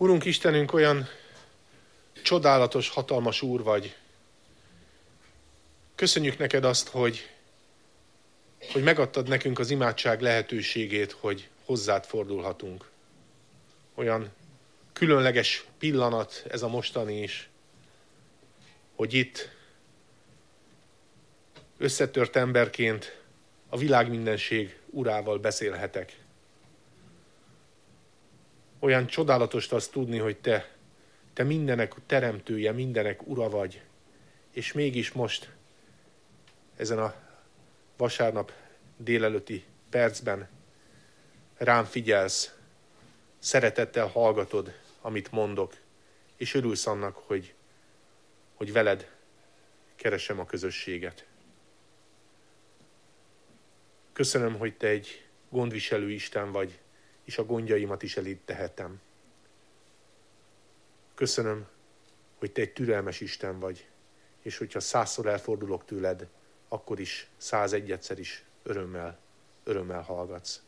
Urunk Istenünk, olyan csodálatos, hatalmas Úr vagy. Köszönjük neked azt, hogy megadtad nekünk az imádság lehetőségét, hogy hozzád fordulhatunk. Olyan különleges pillanat ez a mostani is, hogy itt összetört emberként a világ mindenség urával beszélhetek. Olyan csodálatos azt tudni, hogy te mindenek teremtője, mindenek ura vagy, és mégis most ezen a vasárnap délelőtti percben rám figyelsz, szeretettel hallgatod, amit mondok, és örülsz annak, hogy veled keresem a közösséget. Köszönöm, hogy te egy gondviselő Isten vagy, és a gondjaimat is eléd tehetem. Köszönöm, hogy te egy türelmes Isten vagy, és hogyha 100-szor elfordulok tőled, akkor is 101-szer is örömmel hallgatsz.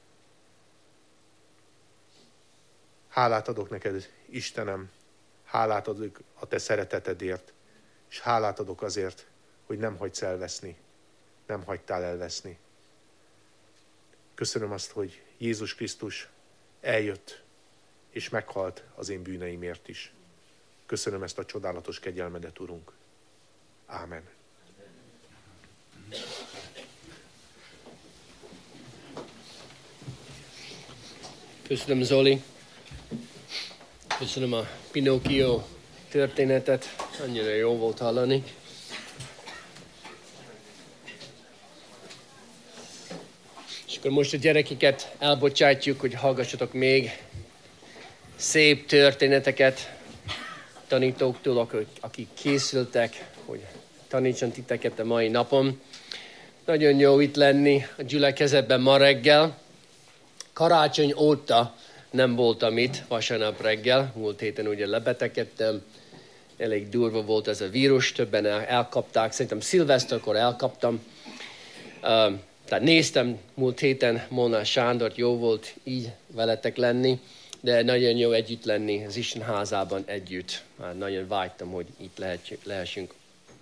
Hálát adok neked, Istenem, hálát adok a te szeretetedért, és hálát adok azért, hogy nem hagysz elveszni, nem hagytál elveszni. Köszönöm azt, hogy Jézus Krisztus eljött, és meghalt az én bűneimért is. Köszönöm ezt a csodálatos kegyelmedet, Urunk. Ámen. Köszönöm, Zoli. Köszönöm a Pinocchio történetet. Annyira jó volt hallani. És akkor most a gyerekeket elbocsátjuk, hogy hallgassatok még szép történeteket tanítóktól, akik készültek, hogy tanítson titeket a mai napon. Nagyon jó itt lenni a gyülekezetben ma reggel. Karácsony óta nem voltam itt vasárnap reggel. Múlt héten ugye lebetegedtem. Elég durva volt ez a vírus, többen elkapták. Szerintem szilveszterkor elkaptam. Tehát néztem múlt héten Molnár Sándort, jó volt így veletek lenni. De nagyon jó együtt lenni az Isten házában együtt. Már nagyon vágytam, hogy itt lehessünk.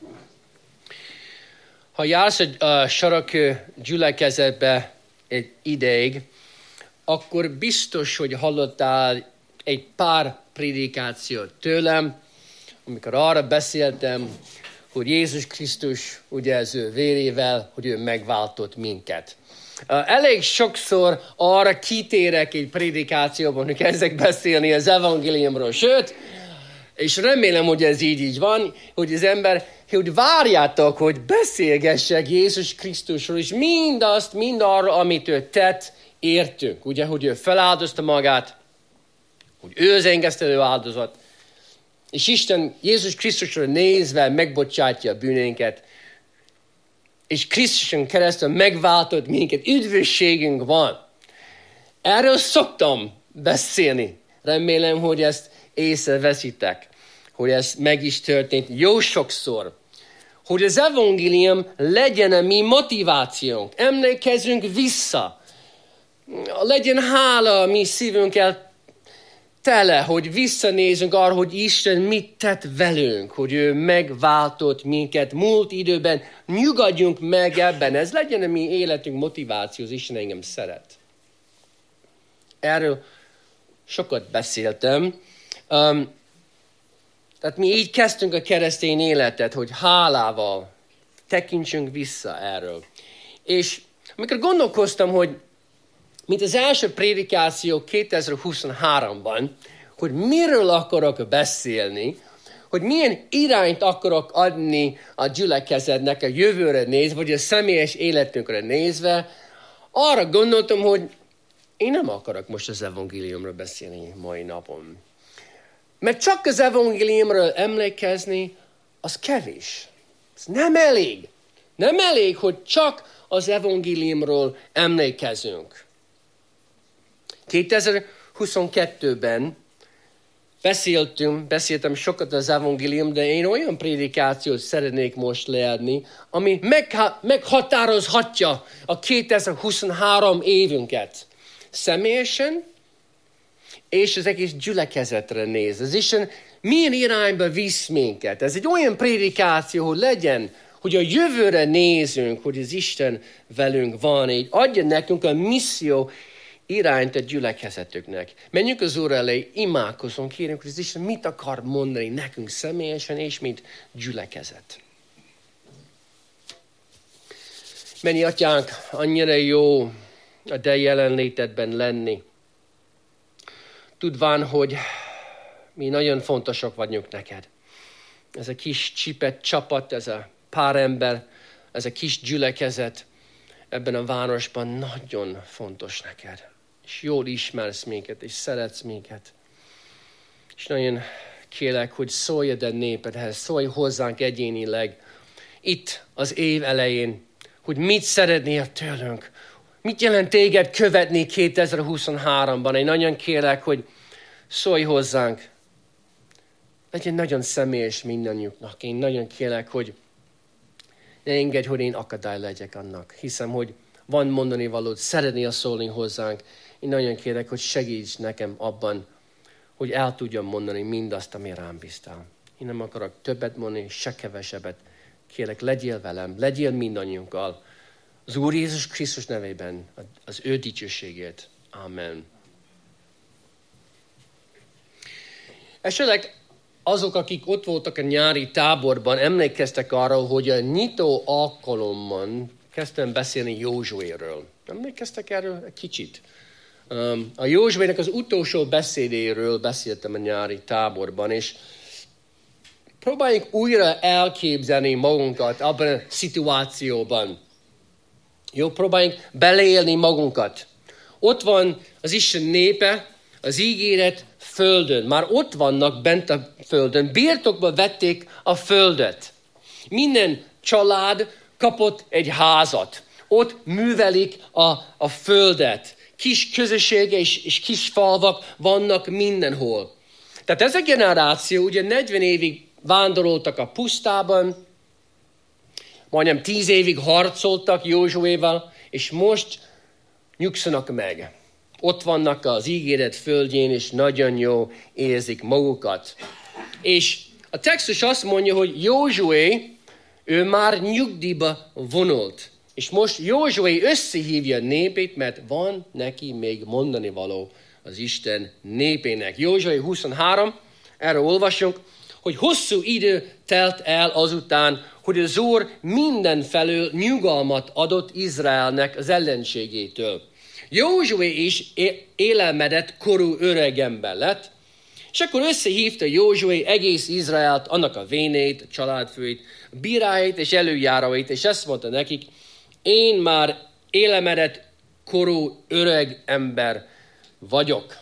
Ha jársz a Sarakő gyülekezetbe egy ideig, akkor biztos, hogy hallottál egy pár prédikációt tőlem, amikor arra beszéltem, hogy Jézus Krisztus ugye az ő vérével, hogy ő megváltott minket. Elég sokszor arra kitérek egy prédikációban, hogy kezdek beszélni az evangéliumról. Sőt, és remélem, hogy ez így van, hogy az ember, hogy várjátok, hogy beszélgessek Jézus Krisztusról, és mindarról, amit ő tett, értünk. Ugye, hogy ő feláldozta magát, hogy ő az engesztelő áldozat, és Isten Jézus Krisztusra nézve megbocsátja a bűnénket, és Krisztuson keresztül megváltott minket, üdvösségünk van. Erről szoktam beszélni. Remélem, hogy ezt észreveszitek, hogy ez meg is történt jó sokszor. Hogy az evangélium legyen a mi motivációnk. Emlékezzünk vissza. Legyen hála a mi szívünkkel tele, hogy visszanézünk arra, hogy Isten mit tett velünk, hogy ő megváltott minket múlt időben. Nyugodjunk meg ebben, ez legyen a mi életünk motiváció, az Isten engem szeret. Erről sokat beszéltem. Tehát mi így kezdtünk a keresztény életet, hogy hálával tekintsünk vissza erről. És amikor gondolkoztam, hogy mint az első prédikáció 2023-ban, hogy miről akarok beszélni, hogy milyen irányt akarok adni a gyülekezetnek a jövőre nézve, vagy a személyes életünkre nézve, arra gondoltam, hogy én nem akarok most az evangéliumról beszélni mai napon. Mert csak az evangéliumról emlékezni, az kevés. Ez nem elég. Nem elég, hogy csak az evangéliumról emlékezünk. 2022-ben beszéltem sokat az evangélium, de én olyan prédikációt szeretnék most leadni, ami meghatározhatja a 2023 évünket. Személyesen, és az egész gyülekezetre néz. Az Isten milyen irányba visz minket. Ez egy olyan prédikáció, hogy legyen, hogy a jövőre nézünk, hogy az Isten velünk van, így adja nekünk a misszió irányt a gyülekezetüknek. Menjünk az Úr elé, imádkozunk, kérünk, hogy az Isten mit akar mondani nekünk személyesen, és mint gyülekezet. Mennyi atyánk, annyira jó a te jelenlétedben lenni. Tudván, hogy mi nagyon fontosak vagyunk neked. Ez a kis csipet csapat, ez a pár ember, ez a kis gyülekezet ebben a városban nagyon fontos neked. És jól ismersz minket, és szeretsz minket. És nagyon kérlek, hogy szólj a népedhez, szólj hozzánk egyénileg itt az év elején, hogy mit szeretnél tőlünk. Mit jelent téged követni 2023-ban? Én nagyon kérlek, hogy szólj hozzánk. Legyen nagyon személyes mindannyiuknak. Én nagyon kérlek, hogy ne engedj, hogy én akadály legyek annak. Hiszem, hogy van mondani valód, szeretnél szólni hozzánk. Én nagyon kérek, hogy segíts nekem abban, hogy el tudjam mondani mindazt, ami rám bíztál. Én nem akarok többet mondani, se kevesebbet. Kérlek, legyél velem, legyél mindannyiunkkal. Az Úr Jézus Krisztus nevében, az ő dicsőségét. Amen. Esetleg azok, akik ott voltak a nyári táborban, emlékeztek arra, hogy a nyitó alkalommal kezdtem beszélni Józsuéről. Emlékeztek erről egy kicsit? A Józsuének az utolsó beszédéről beszéltem a nyári táborban, és próbáljuk újra elképzelni magunkat abban a szituációban. Jó, próbáljunk beleélni magunkat. Ott van az Isten népe, az ígéret földön. Már ott vannak bent a földön. Birtokba vették a földet. Minden család kapott egy házat. Ott művelik a földet. Kis közössége és kis falvak vannak mindenhol. Tehát ez a generáció ugye 40 évig vándoroltak a pusztában, majdnem 10 évig harcoltak Józsuéval, és most nyugszanak meg. Ott vannak az ígéret földjén, és nagyon jó érzik magukat. És a textus azt mondja, hogy Józsué, ő már nyugdíjba vonult. És most Józsué összehívja a népét, mert van neki még mondani való az Isten népének. Józsué 23, erről olvasunk, hogy hosszú idő telt el azután, hogy az Úr mindenfelől nyugalmat adott Izraelnek az ellenségétől. Józsué is élemedett korú öregember lett, és akkor összehívta Józsué egész Izraelt, annak a vénét, a családfőit, a bíráit és előjáróit, és ezt mondta nekik, én már élemedett korú öreg ember vagyok.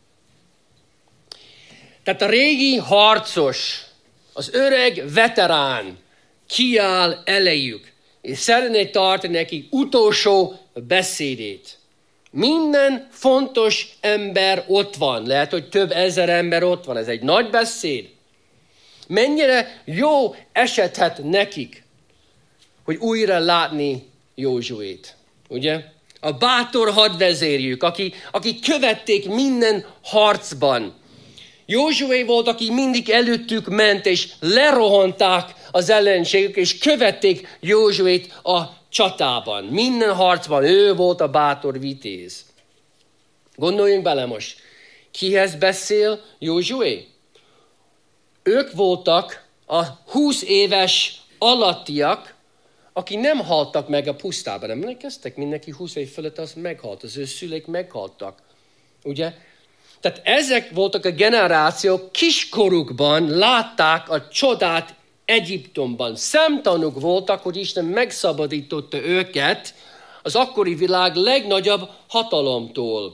Tehát a régi harcos, az öreg veterán kiáll elejük, és szeretné tartani neki utolsó beszédét. Minden fontos ember ott van. Lehet, hogy több ezer ember ott van. Ez egy nagy beszéd. Mennyire jó esethet nekik, hogy újra látni Józsuét. Ugye? A bátor hadvezérjük, aki követték minden harcban. Józsué volt, aki mindig előttük ment, és lerohanták az ellenségük, és követték Józsuét a csatában. Minden harcban ő volt a bátor vitéz. Gondoljunk bele most. Kihez beszél Józsué? Ők voltak a 20 éves alattiak, akik nem haltak meg a pusztában. Emlékeztek? Mindenki 20 év fölött az meghalt. Az ő szüleik meghaltak. Ugye? Tehát ezek voltak a generációk, kiskorukban látták a csodát Egyiptomban. Szemtanúk voltak, hogy Isten megszabadította őket az akkori világ legnagyobb hatalomtól.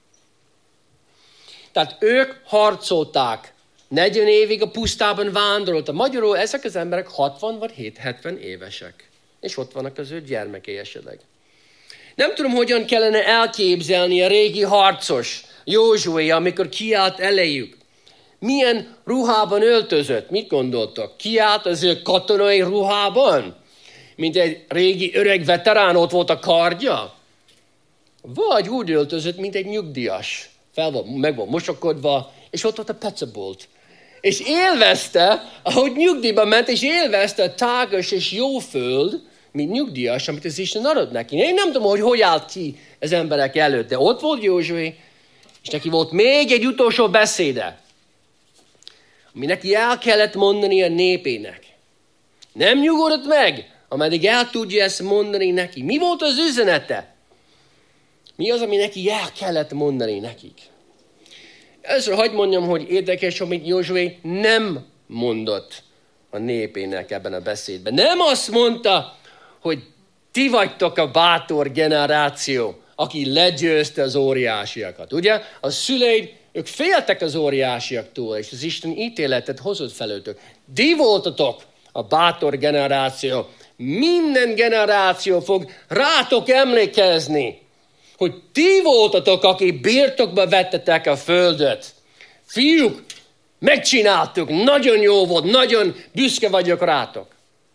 Tehát ők harcolták. 40 évig a pusztában vándoroltak. Magyarul ezek az emberek 60 vagy 70 évesek. És ott vannak az ő gyermekei esetleg. Nem tudom, hogyan kellene elképzelni a régi harcos Józsué, amikor kiállt elejük. Milyen ruhában öltözött? Mit gondoltak? Kiállt az ő katonai ruhában? Mint egy régi öreg veterán, ott volt a kardja? Vagy úgy öltözött, mint egy nyugdíjas meg volt mosakodva, és ott volt a pecebolt. És élvezte, ahogy nyugdíjba ment, és élvezte a tágas és jó föld, mint nyugdíjas, amit az Isten adott neki. Én nem tudom, hogy állt ki az emberek előtt, de ott volt Józsué, és neki volt még egy utolsó beszéde, ami neki el kellett mondani a népének. Nem nyugodott meg, ameddig el tudja ezt mondani neki. Mi volt az üzenete? Mi az, ami neki el kellett mondani nekik? Először hagyd mondjam, hogy érdekes, amit Józsué nem mondott a népének ebben a beszédben. Nem azt mondta, hogy ti vagytok a bátor generáció, aki legyőzte az óriásiakat. Ugye? A szüleid, ők féltek az óriásiaktól, és az Isten ítéletet hozott felőtök. Ti voltatok a bátor generáció. Minden generáció fog rátok emlékezni, hogy ti voltatok, akik birtokba vettetek a földet. Fiúk, megcsináltuk, nagyon jó volt, nagyon büszke vagyok rátok.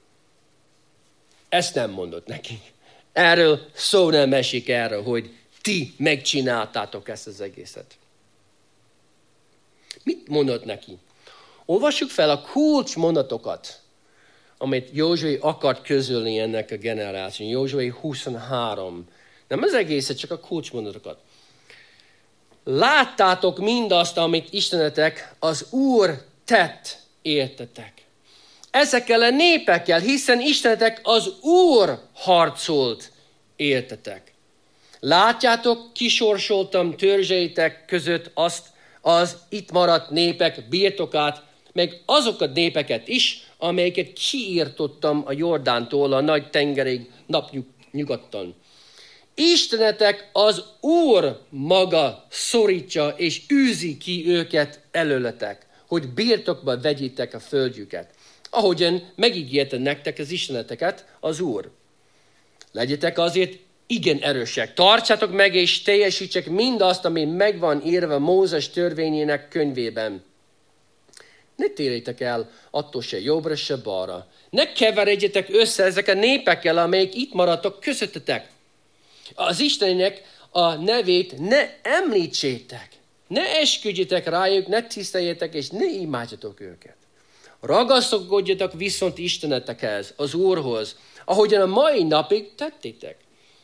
Ezt nem mondott neki. Erről szó nem esik erről, hogy ti megcsináltátok ezt az egészet. Mit mondott neki? Olvassuk fel a kulcsmondatokat, amit Józsué akart közölni ennek a generáción. Józsué 23. Nem az egészet, csak a kulcsmondatokat. Láttátok mindazt, amit Istenetek az Úr tett, értetek. Ezekkel a népekkel, hiszen Istenetek az Úr harcolt, értetek. Látjátok, kisorsoltam törzseitek között azt az itt maradt népek birtokát, meg azokat népeket is, amelyeket kiírtottam a Jordántól a nagy tengerig napnyugaton. Istenetek az Úr maga szorítja és űzi ki őket előletek, hogy birtokba vegyétek a földjüket, ahogyan megígérte nektek az Isteneteket az Úr. Legyetek azért igen erősek, tartsátok meg és teljesítsék mindazt, ami megvan írva Mózes törvényének könyvében. Ne térjétek el attól se jobbra, se balra. Ne keveredjetek össze ezek a népekkel, amelyek itt maradtak közöttetek. Az Istennek a nevét ne említsétek. Ne esküdjetek rájuk, ne tiszteljetek, és ne imádjatok őket. Ragaszkodjatok viszont Istenetekhez, az Úrhoz, ahogyan a mai napig tettétek.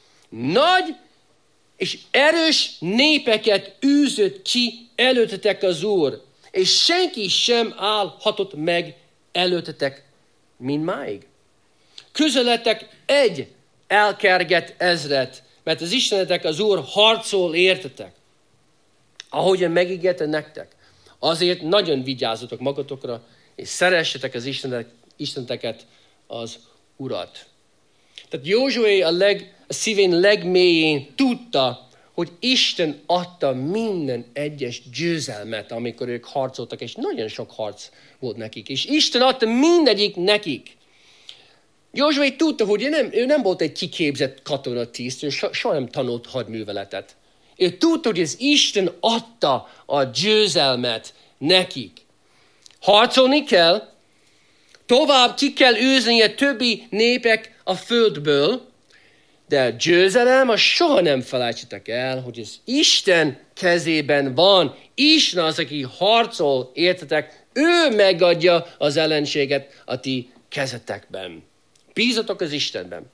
Nagy és erős népeket űzött ki előttetek az Úr, és senki sem állhatott meg előttetek mindmáig. Közöletek egy elkerget ezret, mert az Istenetek az Úr harcol értetek, ahogyan megígérte nektek. Azért nagyon vigyázzatok magatokra, és szeressetek az Isteneteket, az Urat. Tehát Józsué a szívén legmélyén tudta, hogy Isten adta minden egyes győzelmet, amikor ők harcoltak, és nagyon sok harc volt nekik. És Isten adta mindegyik nekik. Józsué tudta, hogy ő nem volt egy kiképzett katonatiszt, ő soha nem tanult hadműveletet. Ő tudta, hogy az Isten adta a győzelmet nekik. Harcolni kell, tovább ki kell űzni a többi népek a földből, de a győzelem, azt soha nem felejtsétek el, hogy az Isten kezében van. Isten az, aki harcol, értetek, ő megadja az ellenséget a ti kezetekben. Bízatok az Istenben.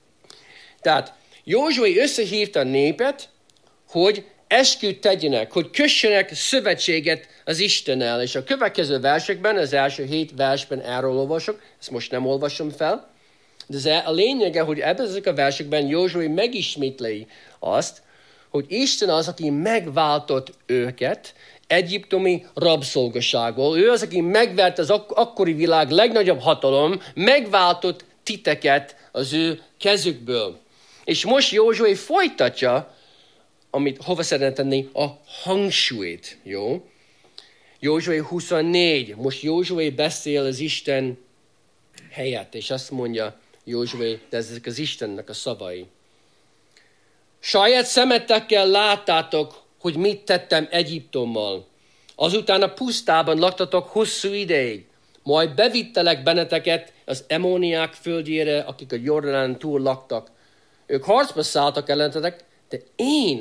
Tehát Józsué összehívta a népet, hogy esküt tegyenek, hogy kössenek szövetséget az Istennel. És a következő versekben, az első 7 versben erről olvasok, ezt most nem olvasom fel, de a lényege, hogy ezek a versekben Józsué megismétli azt, hogy Isten az, aki megváltott őket egyiptomi rabszolgaságból. Ő az, aki megvert az akkori világ legnagyobb hatalom, megváltott titeket az ő kezükből. És most Józsué folytatja, amit hova szeretne tenni, a hangsúlyt, jó? Józsué 24, most Józsué beszél az Isten helyett, és azt mondja Józsué, de ezek az Istennek a szavai. Saját szemetekkel láttátok, hogy mit tettem Egyiptommal. Azután a pusztában laktatok hosszú ideig. Majd bevittelek benneteket az Emóniák földjére, akik a Jordán túl laktak. Ők harcba szálltak ellenetek, de én a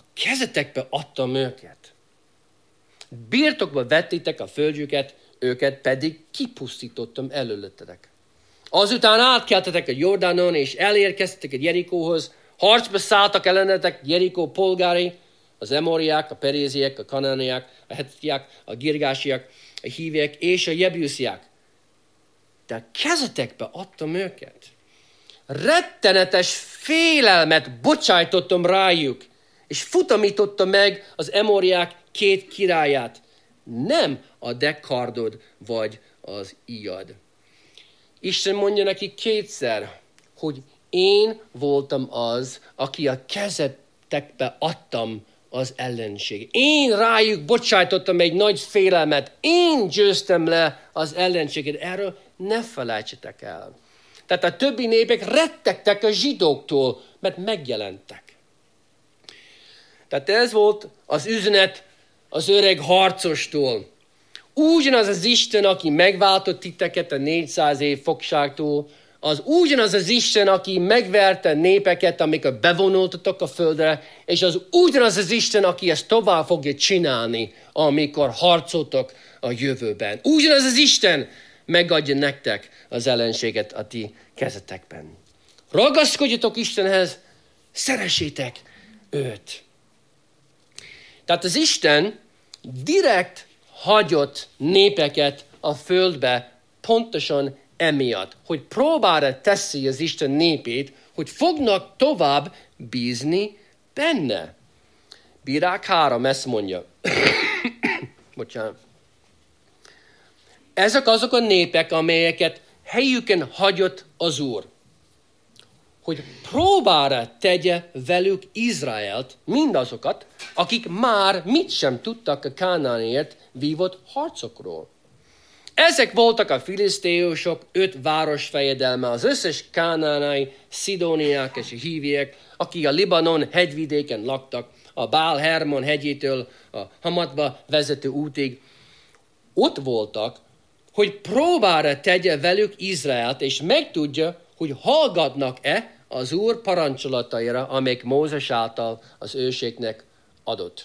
kezetekbe adtam őket. Birtokba vettétek a földjüket, őket pedig kipusztítottam előletetek. Azután átkeltetek a Jordánon, és elérkeztetek a Jerikóhoz, harcba szálltak ellenetek Jerikó polgári, az emoriák, a peréziek, a kanániák, a hetitiák, a girgásiak, a híviek és a jebusziák. De kezetekbe adtam őket. Rettenetes félelmet bocsájtottam rájuk, és futamítottam meg az emoriák 2 királyát. Nem a dekardod vagy az ijad. Isten mondja neki 2-szer, hogy én voltam az, aki a kezetekbe adtam az ellenség. Én rájuk bocsájtottam egy nagy félelmet. Én győztem le az ellenséget. Erről ne felejtsetek el. Tehát a többi népek rettegtek a zsidóktól, mert megjelentek. Tehát ez volt az üzenet az öreg harcostól. Ugyanaz az Isten, aki megváltott titeket a 400 év fogságtól, az ugyanaz az Isten, aki megverte népeket, amikor bevonultatok a földre, és az ugyanaz az Isten, aki ezt tovább fogja csinálni, amikor harcoltok a jövőben. Ugyanaz az Isten megadja nektek az ellenséget a ti kezetekben. Ragaszkodjatok Istenhez, szeressétek őt. Tehát az Isten direkt hagyott népeket a földbe pontosan emiatt, hogy próbára teszi az Isten népét, hogy fognak tovább bízni benne. Bírák 3 ezt mondja. Bocsánat. Ezek azok a népek, amelyeket helyükön hagyott az Úr, hogy próbára tegye velük Izraelt, mindazokat, akik már mit sem tudtak a Kánaánért vívott harcokról. Ezek voltak a filiszteusok 5 városfejedelme, az összes kánaánai, szidóniák és a híviek, akik a Libanon hegyvidéken laktak, a Bál Hermon hegyétől a Hamatba vezető útig. Ott voltak, hogy próbára tegye velük Izraelt, és megtudja, hogy hallgatnak-e az Úr parancsolataira, amelyek Mózes által az őseknek adott.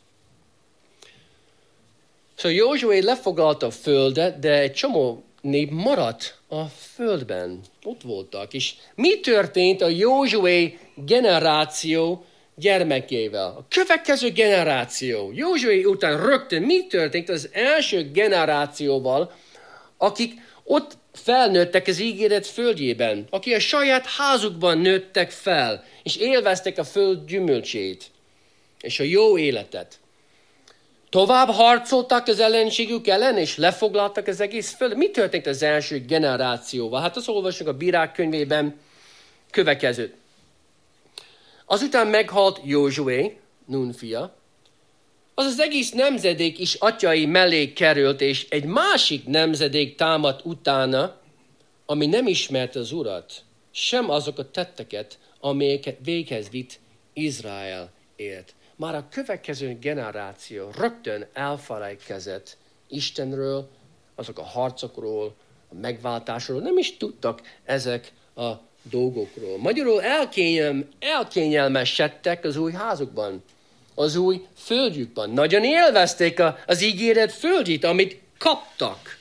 Szóval Józsué lefoglalta a földet, de egy csomó nép maradt a földben. Ott voltak. És mi történt a Józsué generáció gyermekével? A következő generáció, Józsué után rögtön mi történt az első generációval, akik ott felnőttek az ígéret földjében, akik a saját házukban nőttek fel, és élveztek a föld gyümölcsét, és a jó életet. Tovább harcoltak az ellenségük ellen, és lefoglaltak az egész föld. Mi történt az első generációval? Hát azt olvasjuk a Bírák könyvében következőt. Azután meghalt Józsué, Nun fia, az egész nemzedék is atyai mellé került, és egy másik nemzedék támadt utána, ami nem ismerte az Urat, sem azokat tetteket, amelyeket véghez vitt Izraelért. Már a következő generáció rögtön elfelejtkezett Istenről, azok a harcokról, a megváltásról, nem is tudtak ezek a dolgokról. Magyarul elkényelmesedtek az új házukban, az új földjükben. Nagyon élvezték az ígéret földjét, amit kaptak.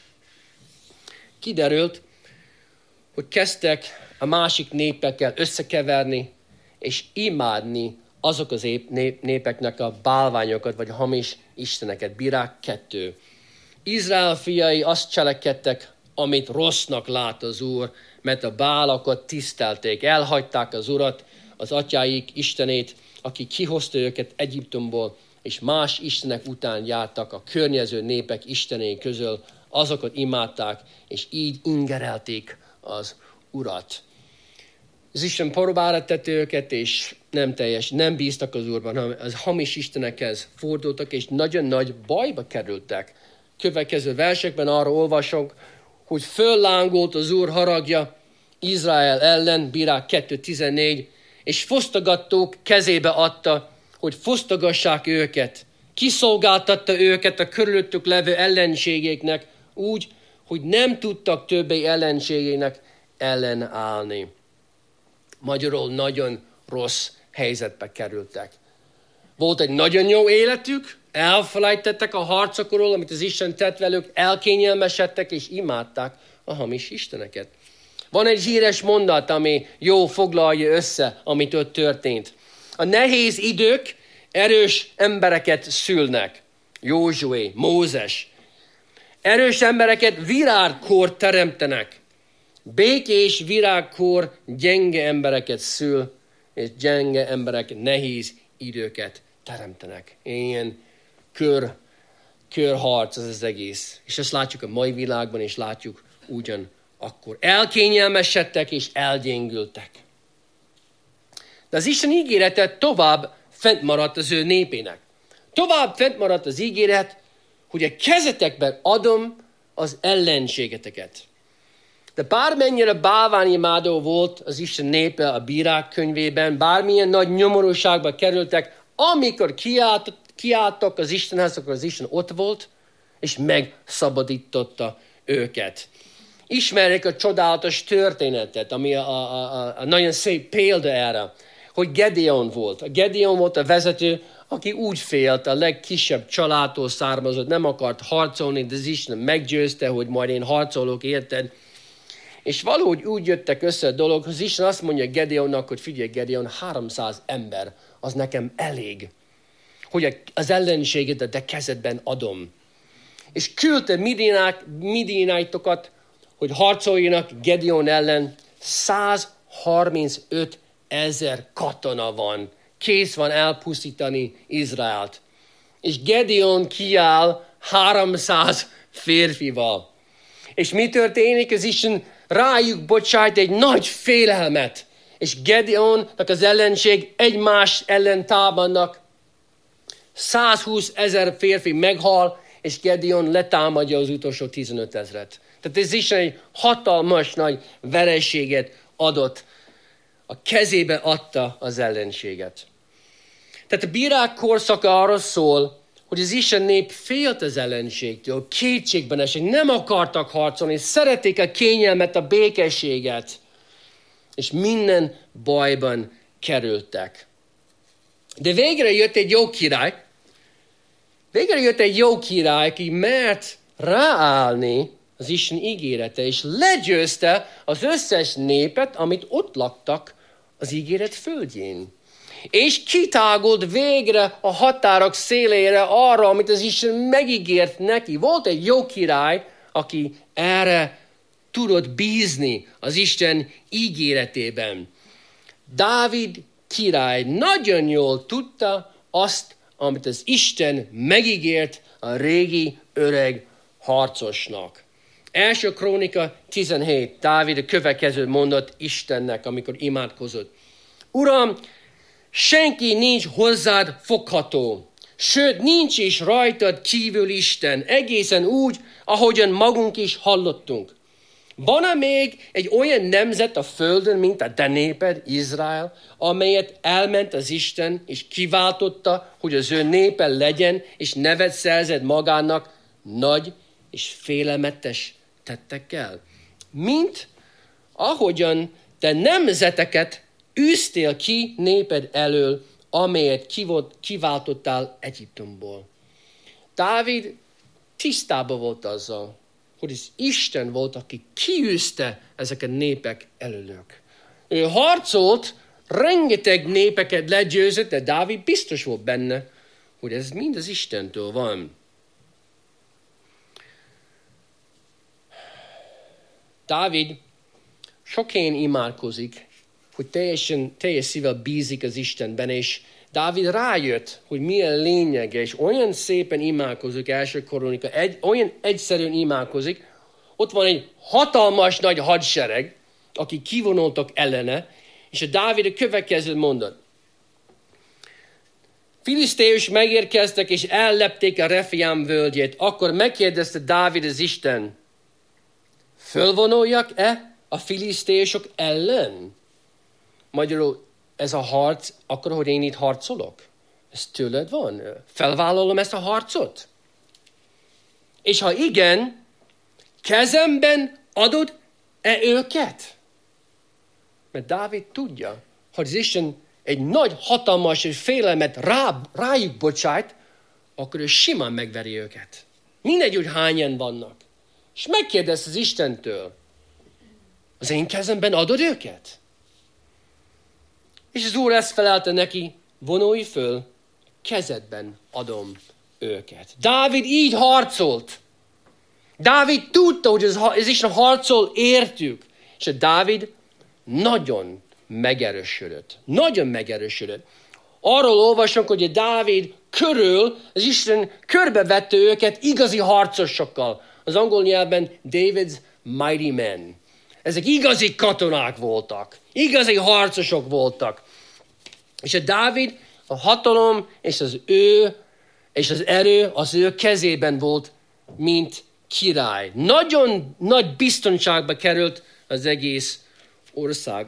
Kiderült, hogy kezdtek a másik népekkel összekeverni, és imádni azok az népeknek a bálványokat, vagy hamis isteneket. Bírák 2. Izrael fiai azt cselekedtek, amit rossznak lát az Úr, mert a bálakat tisztelték, elhagyták az Urat, az atyáik istenét, aki kihozta őket Egyiptomból, és más istenek után jártak a környező népek istenei közül, azokat imádták, és így ingerelték az Urat. Az Isten próbára tette őket, és nem bíztak az Úrban, hanem az hamis istenekhez fordultak, és nagyon nagy bajba kerültek. Következő versekben arra olvasunk, hogy föllángolt az Úr haragja Izrael ellen, Bírák 2.14, és fosztogatók kezébe adta, hogy fosztogassák őket. Kiszolgáltatta őket a körülöttük levő ellenségeknek úgy, hogy nem tudtak többé ellenségének ellenállni. Magyarul nagyon rossz helyzetbe kerültek. Volt egy nagyon jó életük, elfelejtettek a harcokról, amit az Isten tett velük, elkényelmesedtek és imádták a hamis isteneket. Van egy híres mondat, ami jól foglalja össze, amit ott történt. A nehéz idők erős embereket szülnek. Józsué, Mózes. Erős embereket virágkor teremtenek. Békés virágkor gyenge embereket szül, és gyenge emberek nehéz időket teremtenek. Ilyen körharc az egész. És ezt látjuk a mai világban, és látjuk ugyanakkor. Elkényelmesedtek és elgyengültek. De az Isten ígérete tovább fent maradt az ő népének. Tovább fent maradt az ígéret, hogy a kezetekben adom az ellenségeteket. De bármennyire bálványimádó volt az Isten népe a Bírák könyvében, bármilyen nagy nyomorúságba kerültek, amikor kiálltak az Istenhez, akkor az Isten ott volt, és megszabadította őket. Ismerjük a csodálatos történetet, ami a nagyon szép példa erre, hogy Gedeon volt. A Gedeon volt a vezető, aki úgy félt, a legkisebb családtól származott, nem akart harcolni, de az Isten meggyőzte, hogy majd én harcolok, érted? És valahogy úgy jöttek össze a dolog, hogy az Isten azt mondja Gedeonnak, hogy figyelj Gedeon, 300 ember, az nekem elég, hogy az ellenséget a te kezedben adom. És küldte midianitokat, hogy harcoljanak Gedeon ellen. 135 000 katona van, kész van elpusztítani Izraelt. És Gedeon kiáll 300 férfival. És mi történik? Az Isten rájuk bocsájt egy nagy félelmet. És Gedeonnak az ellenség egymás ellen támadnak. 120 000 férfi meghal, és Gedeon letámadja az utolsó 15 000-et. Tehát ez is egy hatalmas nagy vereséget adott. A kezébe adta az ellenséget. Tehát a bírák korszaka arról szól, hogy az Isten nép félt az ellenségtől, kétségben esik, nem akartak harcolni, szerették a kényelmet, a békességet, és minden bajban kerültek. De végre jött egy jó király, aki mert ráállni az Isten ígérete, és legyőzte az összes népet, amit ott laktak az ígéret földjén. És kitágult végre a határok szélére arra, amit az Isten megígért neki. Volt egy jó király, aki erre tudott bízni az Isten ígéretében. Dávid király nagyon jól tudta azt, amit az Isten megígért a régi öreg harcosnak. Első Krónika 17. Dávid a következő mondott Istennek, amikor imádkozott. Uram, senki nincs hozzád fogható, sőt, nincs is rajtad kívül Isten, egészen úgy, ahogyan magunk is hallottunk. Van-e még egy olyan nemzet a földön, mint a te néped, Izrael, amelyet elment az Isten, és kiváltotta, hogy az ő népe legyen, és nevet szerzett magának nagy és félelmetes tettekkel? Mint ahogyan te nemzeteket űztél ki néped elől, amelyet kiváltottál Egyiptomból. Dávid tisztában volt azzal, hogy az Isten volt, aki kiűzte ezek a népek elölök. Ő harcolt, rengeteg népeket legyőzött, de Dávid biztos volt benne, hogy ez mind az Istentől van. Dávid sok helyen imádkozik, hogy teljes szívvel bízik az Istenben, és Dávid rájött, hogy milyen lényege, és olyan szépen imádkozik első Krónika, olyan egyszerűen imádkozik, ott van egy hatalmas nagy hadsereg, akik kivonultak ellene, és a Dávid a következő mondat. Filiszteusok megérkeztek, és ellepték a Refaim völgyét. Akkor megkérdezte Dávid az Isten, fölvonuljak-e a filiszteusok ellen? Magyarul ez a harc, akkor, hogy én itt harcolok? Ez tőled van? Felvállalom ezt a harcot? És ha igen, kezemben adod-e őket? Mert Dávid tudja, hogy az Isten egy nagy, hatalmas félelmet rájuk bocsájt, akkor ő simán megveri őket. Mindegy, hogy hányan vannak. És megkérdez az Istentől, az én kezemben adod őket? És az Úr ezt felelte neki, vonulj föl, kezedben adom őket. Dávid így harcolt. Dávid tudta, hogy az Isten harcol értük. És a Dávid nagyon megerősödött. Nagyon megerősödött. Arról olvasunk, hogy a Dávid körül, az Isten körbevette őket igazi harcosokkal. Az angol nyelvben David's mighty men. Ezek igazi katonák voltak. Igazi harcosok voltak. És a Dávid, a hatalom és az erő az ő kezében volt, mint király. Nagyon nagy biztonságba került az egész ország.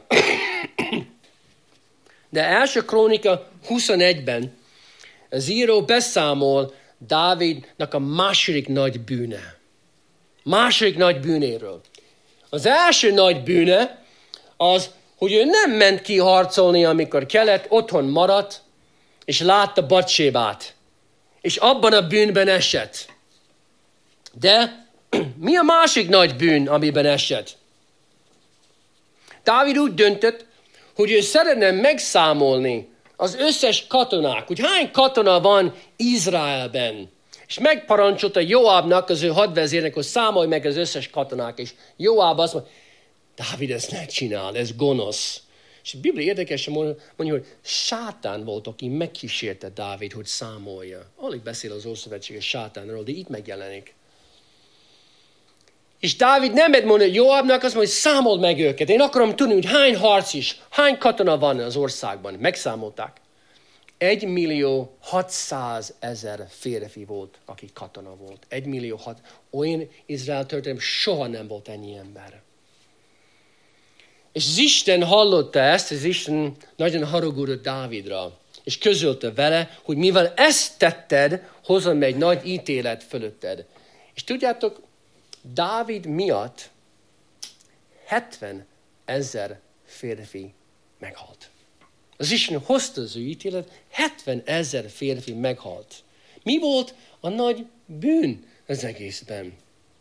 De első Krónika 21-ben az író beszámol Dávidnak a második nagy bűne. Második nagy bűnéről. Az első nagy bűne az, hogy ő nem ment ki harcolni, amikor kellett, otthon maradt, és látta Batsébát. És abban a bűnben esett. De mi a másik nagy bűn, amiben esett? Dávid úgy döntött, hogy ő szeretne megszámolni az összes katonák, hogy hány katona van Izraelben. És megparancsolta Joábnak, az ő hadvezérnek, hogy számolj meg az összes katonák. És Joáb azt mondja, Dávid ezt ne csinál, ez gonosz. És a Biblia érdekesen mondja, hogy sátán volt, aki megkísérte Dávid, hogy számolja. Alig beszél az Ószövetséges sátánról, de itt megjelenik. És Dávid nem mondja Joábnak, azt mondja, hogy számold meg őket. Én akarom tudni, hogy hány harc is, hány katona van az országban. Megszámolták. 1.600.000 férfi volt, aki katona volt. 1.600.000. Olyan Izrael történelem soha nem volt ennyi ember. És az Isten hallotta ezt, az Isten nagyon haragudott Dávidra. És közölte vele, hogy mivel ezt tetted, hozom egy nagy ítélet fölötted. És tudjátok, Dávid miatt 70.000 férfi meghalt. Az Isten hozta az ő ítélet, 70.000 férfi meghalt. Mi volt a nagy bűn az egészben?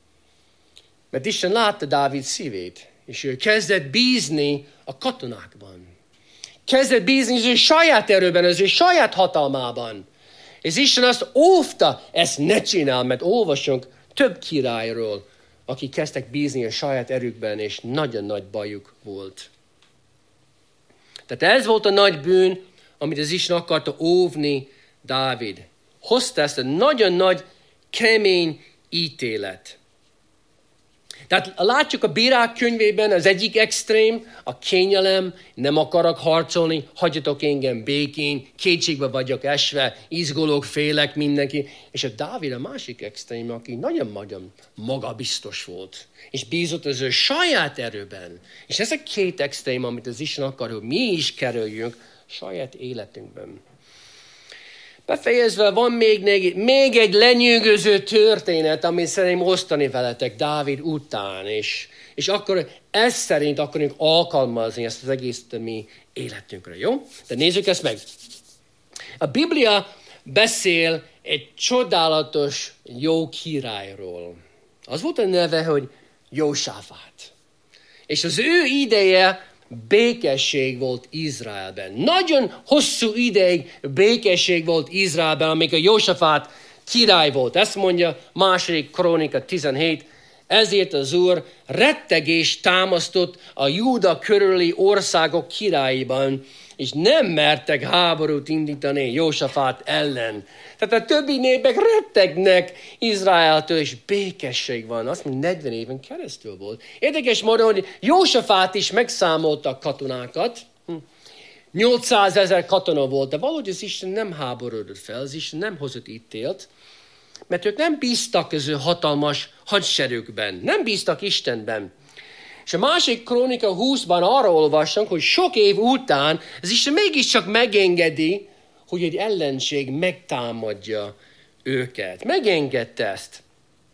Mert Isten látta Dávid szívét, és ő kezdett bízni a katonákban. Kezdett bízni az ő saját erőben, az ő saját hatalmában. És Isten azt óvta, ezt ne csinál, mert olvasunk több királyról, akik kezdtek bízni a saját erőkben, és nagyon nagy bajuk volt. Tehát ez volt a nagy bűn, amit az Isten akarta óvni Dávid. Hozta ezt a nagyon nagy, kemény ítélet. Tehát látjuk a Bírák könyvében az egyik extrém, a kényelem, nem akarok harcolni, hagyjatok engem békén, kétségbe vagyok esve, izgulok, félek mindenki. És a Dávid a másik extrém, aki nagyon magabiztos volt, és bízott az ő saját erőben. És ez a két extrém, amit az Isten akar, hogy mi is kerüljünk saját életünkben. Befejezve van még egy lenyűgöző történet, amit szeretném osztani veletek Dávid után, és akkor ez szerint akarunk alkalmazni ezt az egészet a mi életünkre, jó? De nézzük ezt meg. A Biblia beszél egy csodálatos jó királyról. Az volt a neve, hogy Jósafát. És az ő ideje békesség volt Izraelben. Nagyon hosszú ideig békesség volt Izraelben, amikor Jósafát király volt. Ezt mondja 2. Krónika 17. Ezért az Úr rettegést támasztott a Júda körüli országok királyban, és nem mertek háborút indítani Jósafát ellen. Tehát a többi népek rettegnek Izraeltől, és békesség van. Azt mondja, 40 éven keresztül volt. Érdekes módon, hogy Jósafát is megszámolta a katonákat. 800.000 katona volt, de valahogy az Isten nem háborodott fel, az Isten nem hozott ítélt, mert ők nem bíztak az ő hatalmas hadserőkben, nem bíztak Istenben. És a 2. Krónika 20-ban arra olvassunk, hogy sok év után az Isten mégiscsak megengedi, hogy egy ellenség megtámadja őket. Megengedte ezt.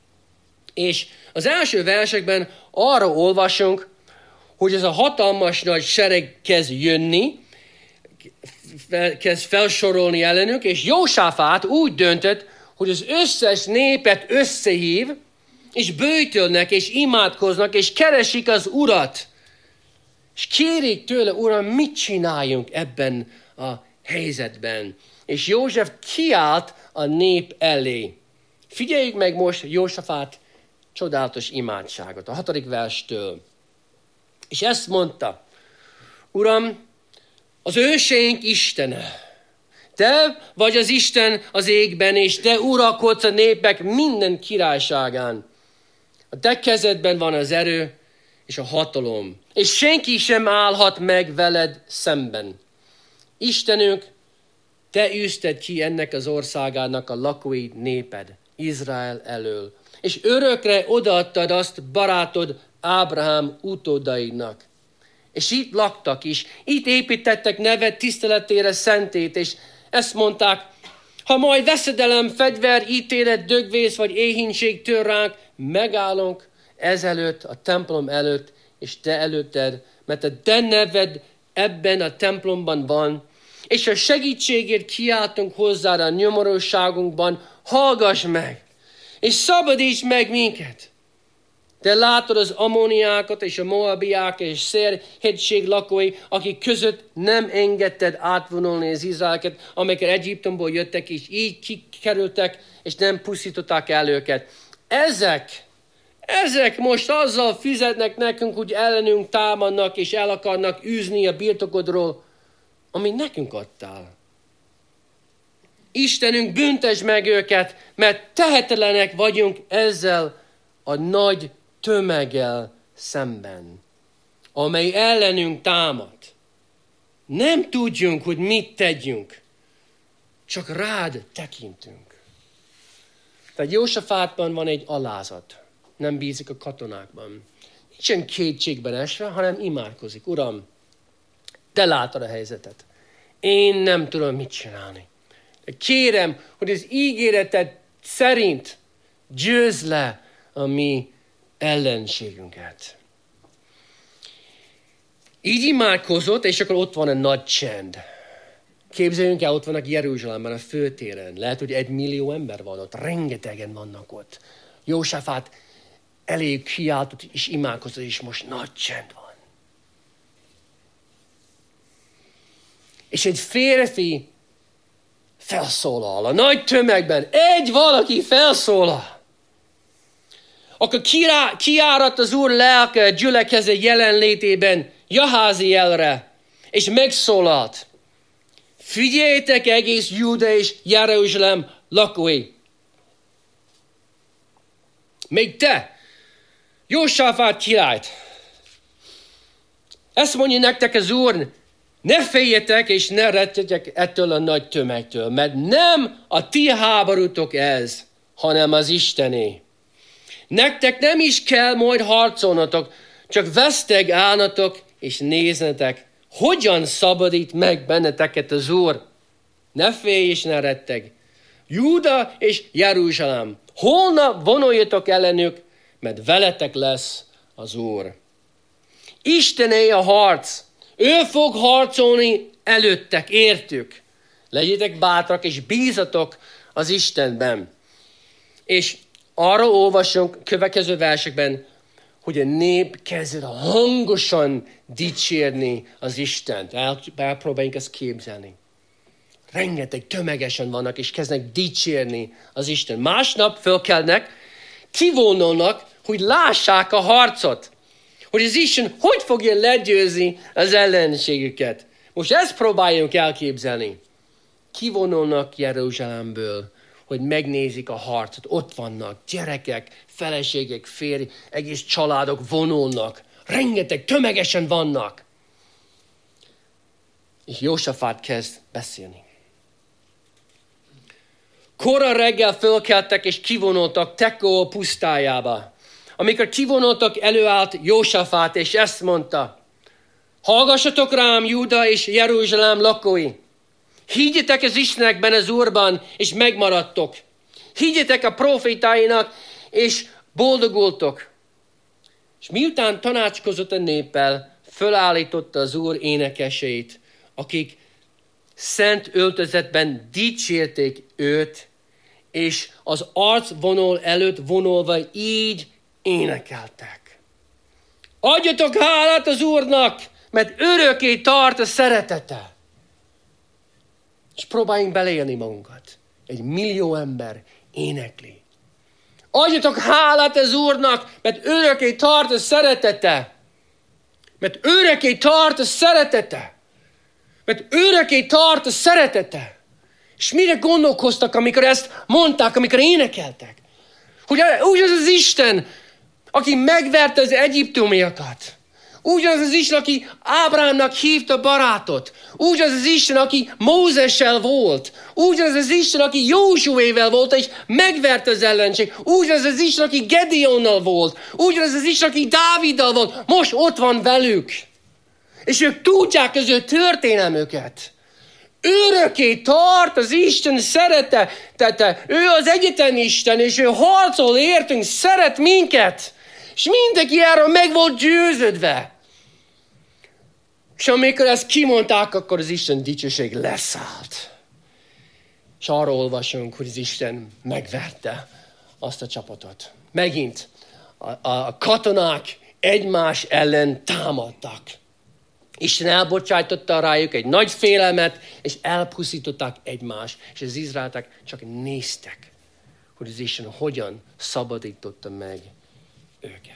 És az első versekben arra olvasunk, hogy ez a hatalmas nagy sereg kezd jönni, kezd felsorolni ellenük, és Jósafát úgy döntött, hogy az összes népet összehív, és böjtölnek, és imádkoznak, és keresik az Urat. És kérik tőle, Uram, mit csináljunk ebben a helyzetben? És József kiállt a nép elé. Figyeljük meg most Jósafát csodálatos imádságot, a 6. verstől. És ezt mondta, Uram, az őseink Istene, Te vagy az Isten az égben, és Te uralkodsz a népek minden királyságán. A Te kezedben van az erő és a hatalom, és senki sem állhat meg veled szemben. Istenünk, Te űzted ki ennek az országának a lakói néped, Izrael elől, és örökre odaadtad azt barátod Ábrahám utódainak. És itt laktak is, itt építettek neved tiszteletére szentét, és ezt mondták, ha majd veszedelem, fegyver, ítélet, dögvész vagy éhínség tör ránk, megállunk ezelőtt, a templom előtt, és te előtted, mert a te neved ebben a templomban van, és a segítségért kiáltunk hozzád a nyomorúságunkban, hallgass meg, és szabadíts meg minket. Te látod az ammóniákat és a moabiák és Szér hegység lakói, akik között nem engedted átvonulni az izraeleket, amikor Egyiptomból jöttek, és így kikerültek, és nem pusztították el őket. Ezek most azzal fizetnek nekünk, hogy ellenünk támadnak, és el akarnak űzni a birtokodról, amit nekünk adtál. Istenünk, büntesd meg őket, mert tehetetlenek vagyunk ezzel a nagy tömeggel szemben, amely ellenünk támad. Nem tudjunk, hogy mit tegyünk, csak rád tekintünk. Tehát Jósafátban van egy alázat, nem bízik a katonákban. Nincsen kétségben esve, hanem imádkozik. Uram, te látod a helyzetet. Én nem tudom, mit csinálni. De kérem, hogy az ígéreted szerint győzd le a mi ellenségünket. Így imádkozott, és akkor ott van a nagy csend. Képzeljünk el, ott vannak Jeruzsálemben, a főtéren. Lehet, hogy 1 millió ember van ott, rengetegen vannak ott. Jósafát elég kiáltott, és imádkozott, és most nagy csend van. És egy férfi felszólal a nagy tömegben. Egy valaki felszólal. Akkor kiáradt az Úr lelke gyülekezet jelenlétében Jaházielre, és megszólalt. Figyeljétek egész Júda és Jeruzsálem lakói. Még te, Jósafát királyt. Ezt mondja nektek az Úr, ne féljetek és ne rettegyetek ettől a nagy tömegtől, mert nem a ti háborútok ez, hanem az Istené. Nektek nem is kell majd harcolnatok, csak veszteg állnatok és néznetek, hogyan szabadít meg benneteket az Úr. Ne félj és ne retteg. Júda és Jeruzsálem, holnap vonuljatok ellenük, mert veletek lesz az Úr. Istené a harc, ő fog harcolni előttek, értük. Legyétek bátrak és bízatok az Istenben. És arra olvasunk következő versekben, hogy a nép kezdett hangosan dicsérni az Istent. Elpróbáljunk ezt képzelni. Rengeteg tömegesen vannak, és kezdnek dicsérni az Isten. Másnap fölkelnek, kivonulnak, hogy lássák a harcot. Hogy az Isten hogy fogja legyőzni az ellenségüket. Most ezt próbáljunk elképzelni. Kivonulnak Jeruzsálemből, hogy megnézik a harcot. Ott vannak gyerekek, feleségek, férj, egész családok vonulnak. Rengeteg, tömegesen vannak. És Jósafát kezd beszélni. Kora reggel fölkeltek és kivonultak Tekoa pusztájába. Amikor kivonultak, előállt Jósafát, és ezt mondta. Hallgassatok rám, Júda és Jeruzsálem lakói. Higgyetek az Istenekben, az Úrban, és megmaradtok. Higgyetek a profétáinak, és boldogultok. És miután tanácskozott a néppel, fölállította az Úr énekeseit, akik szent öltözetben dicsérték őt, és az arcvonal előtt vonulva így énekeltek. Adjatok hálát az Úrnak, mert örökké tart a szeretete. És próbáljunk beleélni magunkat. 1 millió ember énekli. Adjatok hálát az Úrnak, mert örökké tart a szeretete. Mert örökké tart a szeretete. Mert örökké tart a szeretete. És mire gondolkoztak, amikor ezt mondták, amikor énekeltek? Hogy ugyanaz az Isten, aki megverte az egyiptomiakat. Ugyanaz az Isten, aki Ábrámnak hívta barátot. Ugyanaz az Isten, aki Mózessel volt. Ugyanaz az Isten, aki Józsuével volt, és megverte az ellenség. Ugyanaz az Isten, aki Gedeonnal volt. Ugyanaz az Isten, aki Dáviddal volt. Most ott van velük. És ők tudják az ő történelmüket. Örökké tart az Isten szeretete. Ő az egyetlen Isten, és ő harcol értünk, szeret minket. És mindenki erről meg volt győződve. És amikor ezt kimondták, akkor az Isten dicsőség leszállt. És arról olvasunk, hogy az Isten megverte azt a csapatot. Megint a katonák egymás ellen támadtak. Isten elbocsájtotta rájuk egy nagy félelmet, és elpusztították egymást. És az izraelitek csak néztek, hogy az Isten hogyan szabadította meg őket.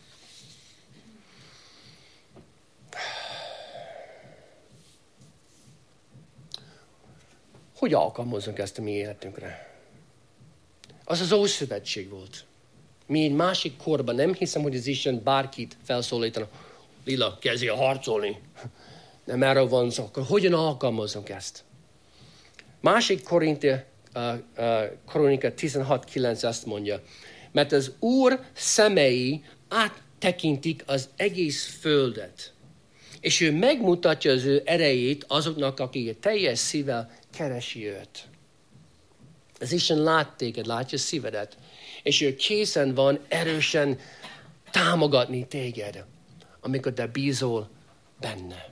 Hogy alkalmazunk ezt a mi életünkre? Az az Ószövetség volt. Mi egy másik korban nem hiszem, hogy az Isten bárkit felszólítana. Lila, kezdjél harcolni. Nem erről van szó. Akkor hogyan alkalmazunk ezt? Másik Kronika 16:9 ezt mondja. Mert az Úr szemei áttekintik az egész földet. És ő megmutatja az ő erejét azoknak, akik teljes szívvel keresi őt. Az Isten lát téged, látja szívedet. És ő készen van erősen támogatni téged, amikor te bízol benne.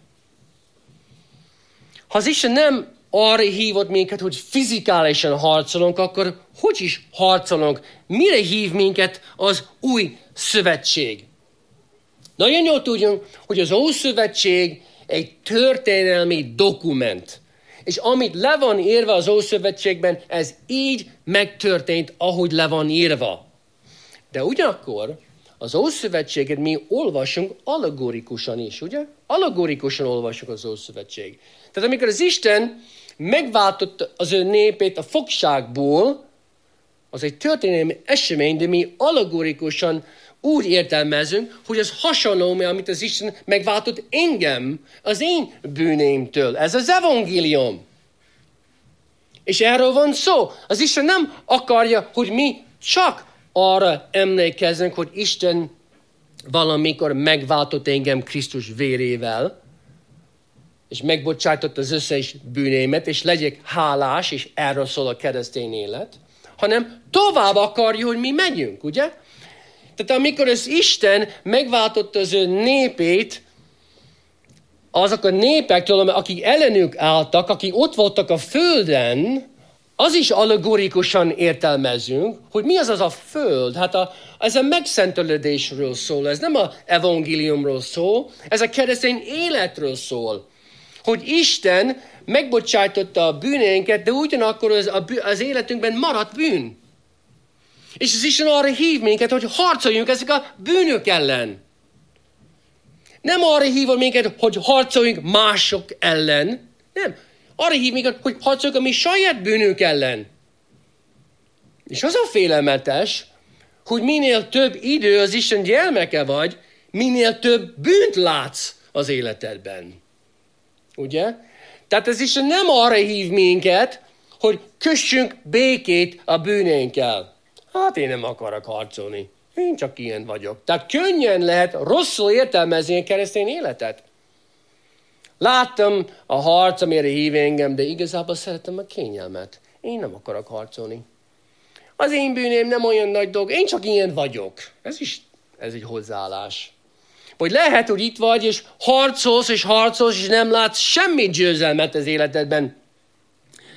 Ha az Isten nem arra hívott minket, hogy fizikálisan harcolunk, akkor hogy is harcolunk? Mire hív minket az új szövetség? Nagyon jól tudjunk, hogy az Ószövetség egy történelmi dokument. És amit le van írva az Ószövetségben, ez így megtörtént, ahogy le van írva. De ugyanakkor az Ószövetséget mi olvasunk allegorikusan is, ugye? Allegorikusan olvasjuk az Ószövetség. Tehát amikor az Isten megváltotta az ő népét a fogságból, az egy történelmi esemény, de mi allegorikusan úgy értelmezünk, hogy az hasonló, amit az Isten megváltott engem, az én bűnémtől. Ez az evangélium. És erről van szó. Az Isten nem akarja, hogy mi csak arra emlékezzünk, hogy Isten valamikor megváltott engem Krisztus vérével, és megbocsájtott az összes bűnémet, és legyek hálás, és erről szól a keresztény élet, hanem tovább akarja, hogy mi megyünk, ugye? Tehát amikor az Isten megváltotta az ő népét, azok a népektől, akik ellenük álltak, akik ott voltak a földön, az is allegorikusan értelmezünk, hogy mi az a föld. Hát ez a megszentelődésről szól, ez nem az evangéliumról szól, ez a keresztény életről szól. Hogy Isten megbocsájtotta a bűneinket, de ugyanakkor az életünkben maradt bűn. És az Isten arra hív minket, hogy harcoljunk ezek a bűnök ellen. Nem arra hív minket, hogy harcoljunk mások ellen. Nem. Arra hív minket, hogy harcoljunk a mi saját bűnünk ellen. És az a félelmetes, hogy minél több idő az Isten gyermeke vagy, minél több bűnt látsz az életedben. Ugye? Tehát az Isten nem arra hív minket, hogy kössünk békét a bűnénkkel. Hát én nem akarok harcolni. Én csak ilyen vagyok. Tehát könnyen lehet rosszul értelmezni a keresztény életet. Láttam a harc, amire hív engem, de igazából szeretem a kényelmet. Én nem akarok harcolni. Az én bűném nem olyan nagy dolog. Én csak ilyen vagyok. Ez egy hozzáállás. Vagy lehet, hogy itt vagy, és harcolsz, és nem látsz semmi győzelmet az életedben.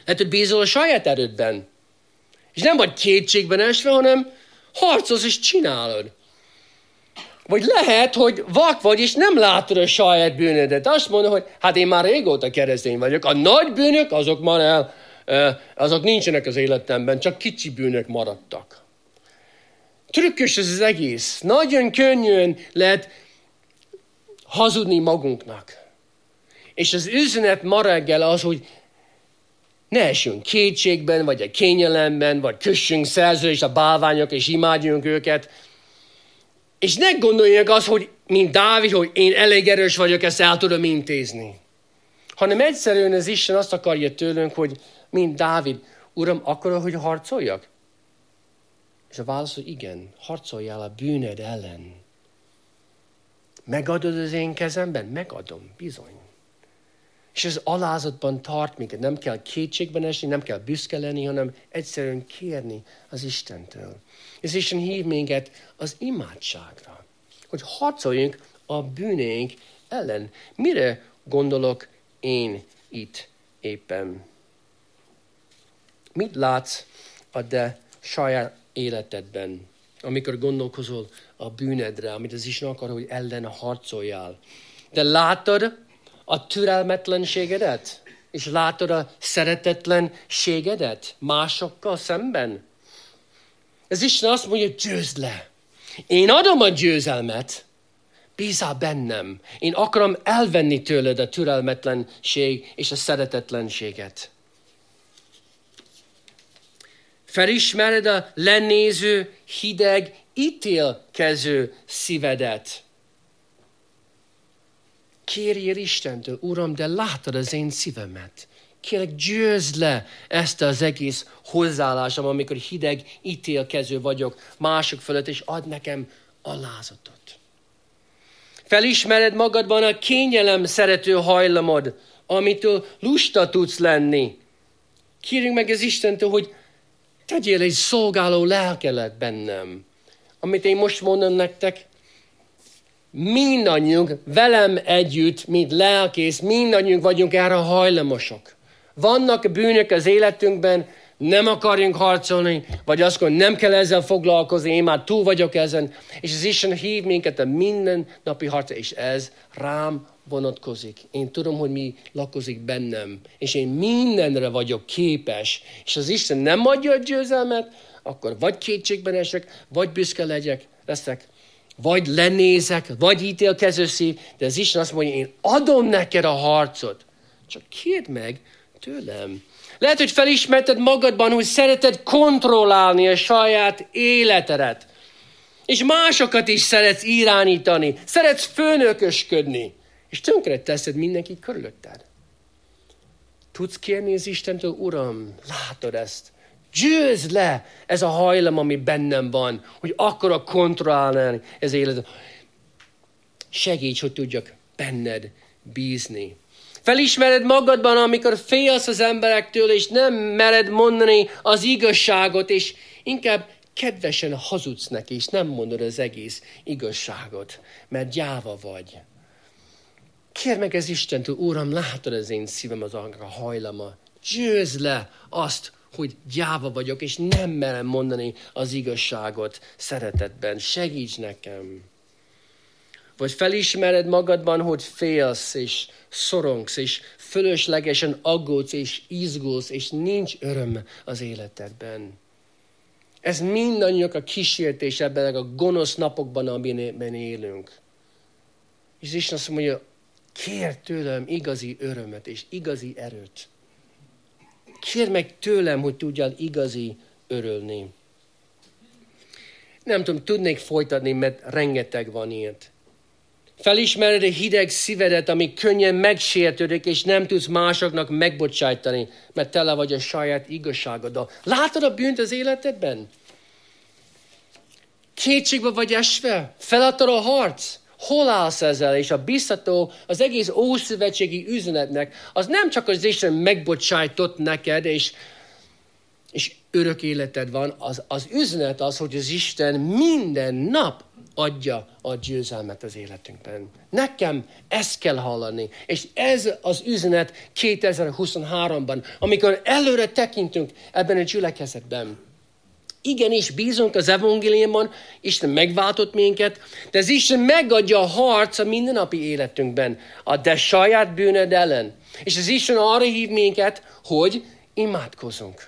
Lehet, hogy bízol a saját erődben. És nem vagy kétségben esve, hanem harcolsz és csinálod. Vagy lehet, hogy vak vagy, és nem látod a saját bűnödet. Azt mondod, hogy hát én már régóta keresztény vagyok. A nagy bűnök, azok nincsenek az életemben, csak kicsi bűnök maradtak. Trükkös ez az egész. Nagyon könnyűen lehet hazudni magunknak. És az üzenet ma reggel az, hogy ne essünk kétségben, vagy a kényelemben, vagy kössünk szerződést a bálványok, és imádjunk őket. És ne gondolják azt, hogy mint Dávid, hogy én elég erős vagyok, ezt el tudom intézni. Hanem egyszerűen az Isten azt akarja tőlünk, hogy mint Dávid, Uram, akarod, hogy harcoljak? És a válasz, hogy igen, harcoljál a bűnöd ellen. Megadod az én kezemben? Megadom, bizony. És ez alázatban tart minket. Nem kell kétségben esni, nem kell büszke lenni, hanem egyszerűen kérni az Istentől. És Isten hív minket az imádságra, hogy harcoljunk a bűnénk ellen. Mire gondolok én itt éppen? Mit látsz a te saját életedben, amikor gondolkozol a bűnedre, amit az Isten akar, hogy ellen harcoljál? De látod a türelmetlenségedet? És látod a szeretetlenségedet másokkal szemben? Az Isten azt mondja, győzd le. Én adom a győzelmet, bízzál bennem. Én akarom elvenni tőled a türelmetlenség és a szeretetlenséget. Felismered a lenéző, hideg, ítélkező szívedet. Kérjél Istentől, Uram, de látod az én szívemet. Kérlek, győzd le ezt az egész hozzáállásom, amikor hideg, ítélkező vagyok mások fölött, és ad nekem alázatot. Felismered magadban a kényelem szerető hajlamod, amitől lusta tudsz lenni. Kérjünk meg az Istentől, hogy tegyél egy szolgáló lelkelet bennem. Amit én most mondom nektek, mindannyiunk velem együtt, mint lelkész, mindannyiunk vagyunk erre hajlamosok. Vannak bűnök az életünkben, nem akarjunk harcolni, vagy azt mondjuk, nem kell ezzel foglalkozni, én már túl vagyok ezen, és az Isten hív minket a mindennapi harcra, és ez rám vonatkozik. Én tudom, hogy mi lakozik bennem, és én mindenre vagyok képes, és az Isten nem adja a győzelmet, akkor vagy kétségben esek, vagy büszke leszek, vagy lenézek, vagy ítélkező szív, de az Isten azt mondja, én adom neked a harcot. Csak kérd meg tőlem. Lehet, hogy felismerted magadban, hogy szereted kontrollálni a saját életedet. És másokat is szeretsz irányítani. Szeretsz főnökösködni. És tönkre teszed mindenki körülötted. Tudsz kérni az Istentől, Uram, látod ezt? Győzd le ez a hajlam, ami bennem van, hogy akarok kontrollálni az életet. Segíts, hogy tudjak benned bízni. Felismered magadban, amikor félsz az emberektől, és nem mered mondani az igazságot, és inkább kedvesen hazudsz neki, és nem mondod az egész igazságot, mert gyáva vagy. Kérd meg az Istentől, Uram, látod az én szívem, az a hajlama. Győzd le azt, hogy gyáva vagyok, és nem merem mondani az igazságot szeretetben. Segíts nekem. Vagy felismered magadban, hogy félsz, és szorongsz, és fölöslegesen aggódsz, és izgulsz, és nincs öröm az életedben. Ez mindannyiak a kísértés ebben a gonosz napokban, amiben élünk. És Isten azt mondja, kérj tőlem igazi örömet, és igazi erőt. Kérj meg tőlem, hogy tudjál igazi örülni. Nem tudom, tudnék folytatni, mert rengeteg van ilyet. Felismered a hideg szívedet, ami könnyen megsértődik, és nem tudsz másoknak megbocsájtani, mert tele vagy a saját igazságoddal. Látod a bűnt az életedben? Kétségbe vagy esve? Feladtad a harc? Hol állsz ezzel? És a biztató, az egész ószövetségi üzenetnek, az nem csak az Isten megbocsájtott neked, és örök életed van, az üzenet az, hogy az Isten minden nap adja a győzelmet az életünkben. Nekem ezt kell hallani, és ez az üzenet 2023-ban, amikor előre tekintünk ebben a gyülekezetben. Igenis bízunk az evangéliumban, Isten megváltott minket, de az Isten megadja a harc a mindennapi életünkben, a te saját bűnöd ellen. És az Isten arra hív minket, hogy imádkozunk.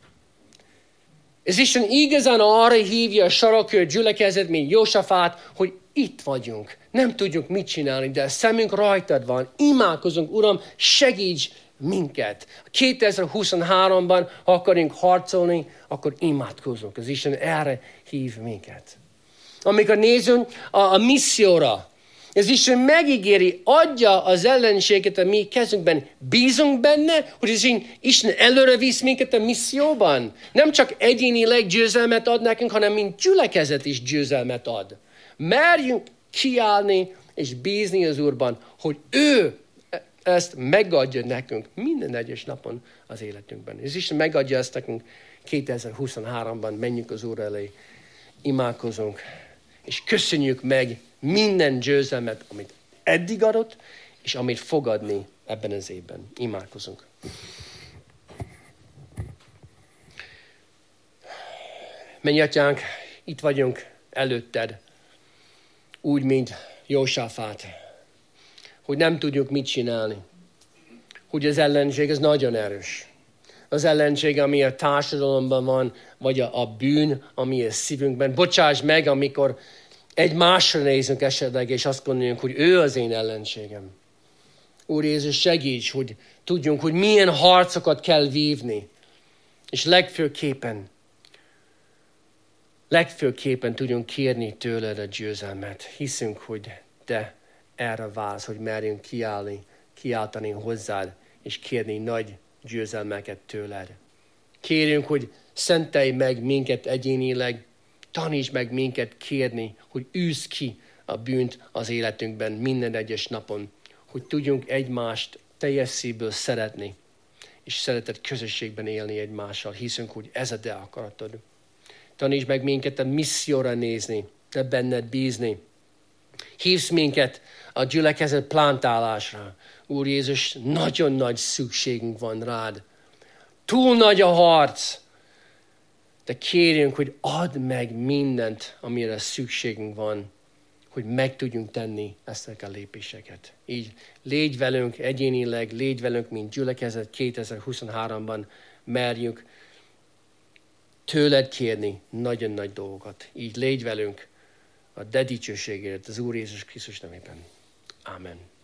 Az Isten igazán arra hívja a Sarakör gyülekezet, mint Jósafát, hogy itt vagyunk. Nem tudjuk mit csinálni, de a szemünk rajtad van. Imádkozunk, Uram, segíts minket. 2023-ban, ha akarunk harcolni, akkor imádkozunk. Az Isten erre hív minket. Amikor nézünk a misszióra, az Isten megígéri, adja az ellenséget a mi kezünkben. Bízunk benne, hogy az Isten előre visz minket a misszióban. Nem csak egyénileg győzelmet ad nekünk, hanem mint gyülekezet is győzelmet ad. Merjünk kiállni és bízni az Úrban, hogy ő ezt megadja nekünk minden egyes napon az életünkben. És Isten megadja ezt nekünk 2023-ban. Menjünk az Úr elé, imádkozunk, és köszönjük meg minden győzelmet, amit eddig adott, és amit fog adni ebben az évben. Imádkozunk. Menj, Atyánk, itt vagyunk előtted, úgy, mint Jósafát, hogy nem tudjuk mit csinálni, hogy az ellenség az nagyon erős. Az ellenség, ami a társadalomban van, vagy a bűn, ami a szívünkben. Bocsáss meg, amikor egymásra nézünk esetleg, és azt gondoljuk, hogy ő az én ellenségem. Úr Jézus, segíts, hogy tudjunk, hogy milyen harcokat kell vívni. És legfőképpen tudjunk kérni tőled a győzelmet. Hiszünk, hogy te erre válsz, hogy merjünk kiáltani hozzád, és kérni nagy győzelmeket tőled. Kérjünk, hogy szentelj meg minket egyénileg, taníts meg minket kérni, hogy űzd ki a bűnt az életünkben minden egyes napon, hogy tudjunk egymást teljes szívből szeretni, és szeretett közösségben élni egymással. Hiszünk, hogy ez a te akaratod. Taníts meg minket a misszióra nézni, de benned bízni. Hívsz minket a gyülekezet plantálásra. Úr Jézus, nagyon nagy szükségünk van rád. Túl nagy a harc, de kérjünk, hogy add meg mindent, amire szükségünk van, hogy meg tudjunk tenni ezek a lépéseket. Így légy velünk egyénileg, légy velünk, mint gyülekezet 2023-ban, merjük tőled kérni nagyon nagy dolgokat. Így légy velünk a te dicsőségért az Úr Jézus Krisztus nevében. Amen.